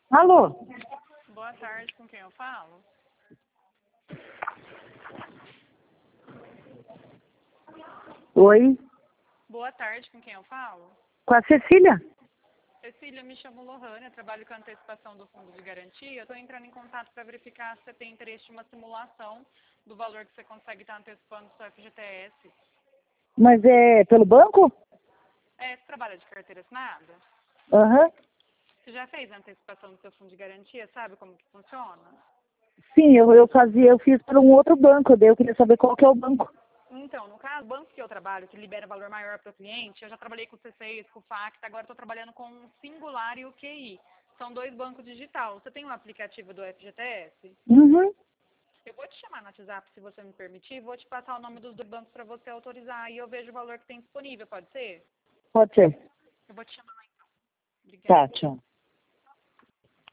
Alô? Boa tarde, com quem eu falo? Oi? Boa tarde, com quem eu falo? Com a Cecília? Cecília, me chamo Lohane, eu trabalho com a antecipação do fundo de garantia. Eu estou entrando em contato para verificar se você tem interesse em uma simulação do valor que você consegue estar antecipando do seu FGTS. Mas é pelo banco? Você trabalha de carteira assinada? Aham. Você já fez a antecipação do seu fundo de garantia? Sabe como que funciona? Sim, eu fiz para um outro banco, daí eu queria saber qual que é o banco. Então, no caso, o banco que eu trabalho, que libera valor maior para o cliente, eu já trabalhei com o C6, com o Facta, agora estou trabalhando com o Singular e o QI. São dois bancos digital. Você tem um aplicativo do FGTS? Uhum. Eu vou te chamar no WhatsApp, se você me permitir, vou te passar o nome dos dois bancos para você autorizar e eu vejo o valor que tem disponível, pode ser? Pode ser. Eu vou te chamar lá então. Tá, Obrigada. tchau.